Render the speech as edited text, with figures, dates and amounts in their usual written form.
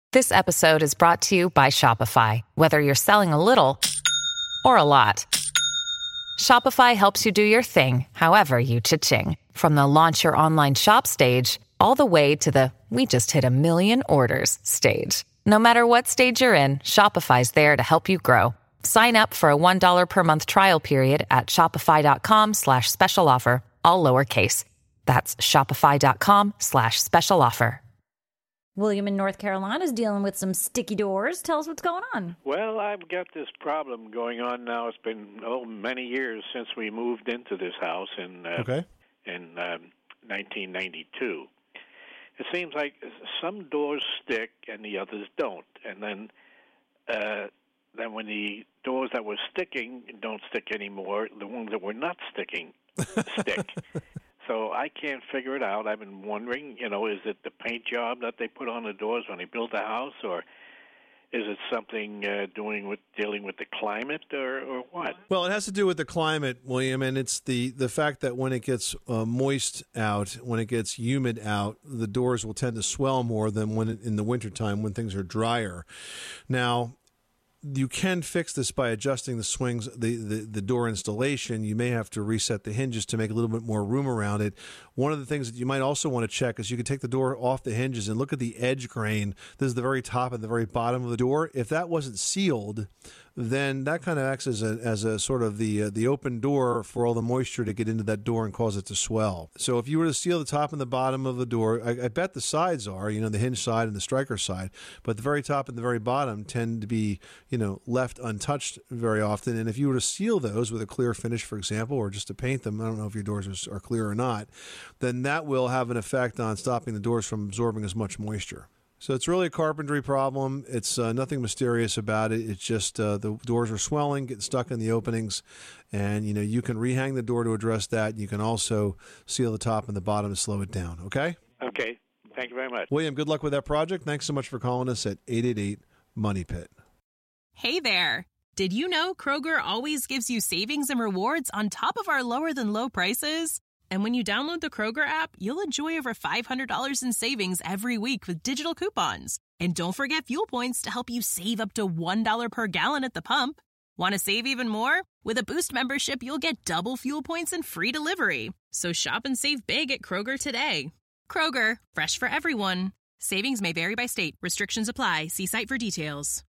This episode is brought to you by Shopify. Whether you're selling a little or a lot, Shopify helps you do your thing, however you cha-ching. From the launch your online shop stage, all the way to the we just hit 1 million orders stage. No matter what stage you're in, Shopify's there to help you grow. Sign up for a $1 per month trial period at shopify.com/special offer, all lowercase. That's shopify.com/special offer. William in North Carolina is dealing with some sticky doors. Tell us what's going on. Well, I've got this problem going on now. It's been many years since we moved into this house in 1992. It seems like some doors stick and the others don't. And then when the doors that were sticking don't stick anymore, the ones that were not sticking stick. So I can't figure it out. I've been wondering, is it the paint job that they put on the doors when they built the house, or is it something dealing with the climate, or what? Well, it has to do with the climate, William, and it's the fact that when it gets moist out, when it gets humid out, the doors will tend to swell more than in the wintertime when things are drier. Now, you can fix this by adjusting the swings, the door installation. You may have to reset the hinges to make a little bit more room around it. One of the things that you might also want to check is you can take the door off the hinges and look at the edge grain. This is the very top and the very bottom of the door. If that wasn't sealed, then that kind of acts as a sort of the open door for all the moisture to get into that door and cause it to swell. So if you were to seal the top and the bottom of the door, I bet the sides are, the hinge side and the striker side, but the very top and the very bottom tend to be, left untouched very often. And if you were to seal those with a clear finish, for example, or just to paint them, I don't know if your doors are clear or not, then that will have an effect on stopping the doors from absorbing as much moisture. So it's really a carpentry problem. It's nothing mysterious about it. It's just the doors are swelling, getting stuck in the openings, and you can rehang the door to address that. You can also seal the top and the bottom to slow it down. Okay? Okay. Thank you very much. William, good luck with that project. Thanks so much for calling us at 888-MONEY-PIT. Hey there. Did you know Kroger always gives you savings and rewards on top of our lower-than-low prices? And when you download the Kroger app, you'll enjoy over $500 in savings every week with digital coupons. And don't forget fuel points to help you save up to $1 per gallon at the pump. Want to save even more? With a Boost membership, you'll get double fuel points and free delivery. So shop and save big at Kroger today. Kroger, fresh for everyone. Savings may vary by state. Restrictions apply. See site for details.